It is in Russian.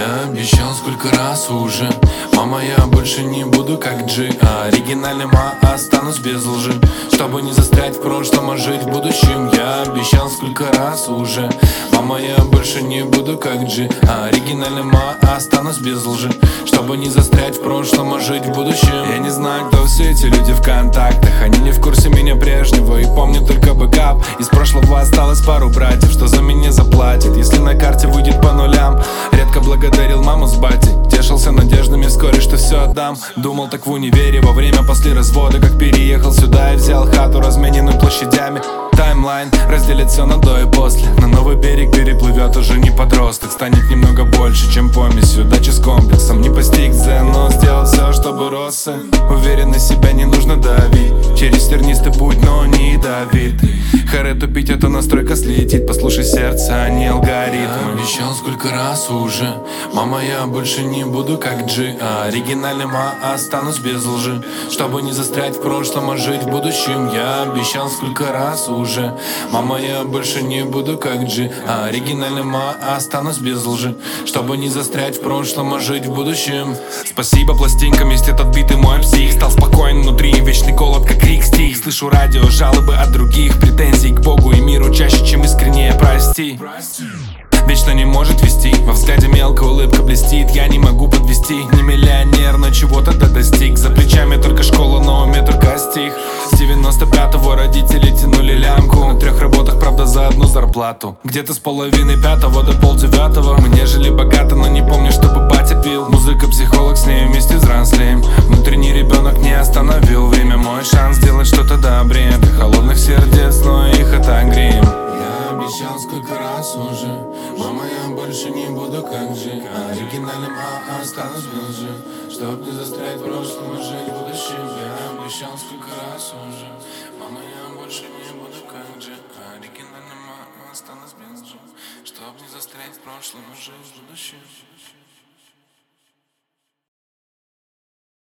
Я обещал сколько раз уже: мама, я больше не буду как Джи, оригинальным, останусь без лжи. Чтобы не застрять в прошлом, а жить в будущем. Я обещал сколько раз уже: мама, я больше не буду как Джи, оригинальным, останусь без лжи. Чтобы не застрять в прошлом, а жить в будущем. Я не знаю, кто все эти люди в контактах. Они не в курсе меня прежнего и помнят только бэкап. Из прошлого осталось пару братьев, что за меня заплатит, если на карте выйдет по нулям. Редко благодарил маму с батей, тешился надеждами вскоре, что все отдам. Думал так в универе во время после развода, как переехал сюда и взял хату, размененную площадями. Таймлайн разделит все на до и после. На новый берег переплывет уже не подросток. Станет немного больше, чем помесью удачи с комплексом. Не постиг дзен, но сделал все, чтобы рос сын. Уверен, на себя не нужно давить. Через тернистый путь, но не ядовитый. Харе тупить, это настройка слетит. Послушай сердце, а не алгоритм. Я обещал сколько раз уже: мама, я больше не буду как Джи, оригинальным, останусь без лжи. Чтобы не застрять в прошлом, а жить в будущем. Я обещал сколько раз уже: мама, я больше не буду как Джи, оригинальным, останусь без лжи. Чтобы не застрять в прошлом, а жить в будущем. Спасибо пластинкам, есть этот бит и мой псих. Стал спокоен внутри, вечный голод, как крик стих. Слышу радио, жалобы от других, претензий к Богу и миру чаще, чем искреннее прости. Вечно не может вести, во взгляде мелкая улыбка блестит. Я не могу подвести, не миллионер, но чего-то достиг. За плечами только школа, на уме только стих. С 95-го родители тянули лямку, на 3 работах, правда, за одну зарплату. Где-то с половины 5-го до полдевятого мы не жили богато, но не помню, чтобы батя пил. Музыка, психолог, с ней вместе взрослеем. Внутренний ребенок не остановил время. Мой шанс сделать что-то добрее. Для холодных сердец, но их отогреем. Я обещал сколько раз уже: мама, я больше не буду как Джи, оригинальным, останусь без лжи. Чтоб не застрять в прошлом, а жить в будущем. Я обещал сколько раз уже: мама, я больше не буду как Джи, оригинальным, останусь без лжи. Чтоб не застрять в прошлом, а жить в будущем.